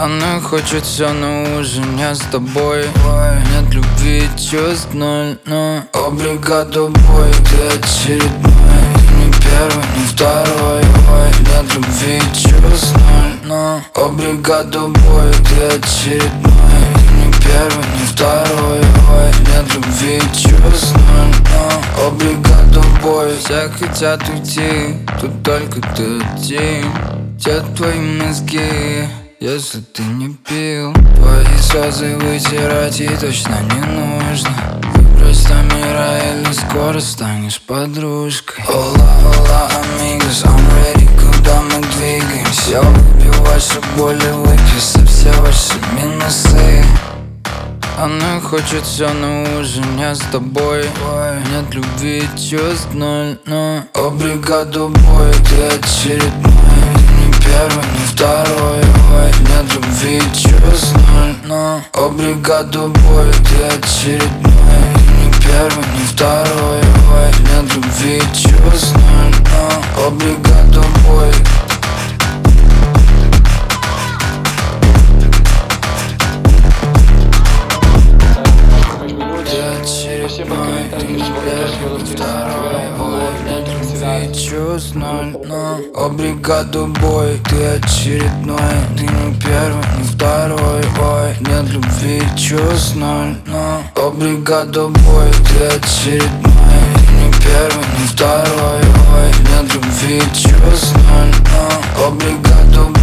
Она хочет все, но уже не с тобой. Нет любви, чувств ноль, но обригадо бой. Ты очередной, ты не первый, не второй. Нет любви, чувств ноль, но обригадо бой. Ты очередной, ты не первый, не второй. Нет любви, чувств ноль, но обригадо бой. Все хотят уйти, тут только ты один. Те твои мозги, если ты не пил. Твои слезы вытирать и точно не нужно. Выбрось до мира или скоро станешь подружкой. Ола, ола, amigos, I'm ready, куда мы двигаемся? Я выпью вашу боль и выпью все ваши минусы. Она хочет все, но уже не с тобой. Нет любви, чувств ноль, но обригадо бой. Ты очередной, не первый, не второй. Нет любви, чувств ноль, но обригадо бой. Ты очередной, не первый, не второй. Нет любви, чувств ноль, но обригадо бой. Чувств ноль, но обригадо бой. Ты очередной, ты не первый, не второй. Нет любви, чувств ноль, но обригадо бой. Ты очередной, ты не первый, не второй. Нет любви, чувств ноль, но обригадо бой.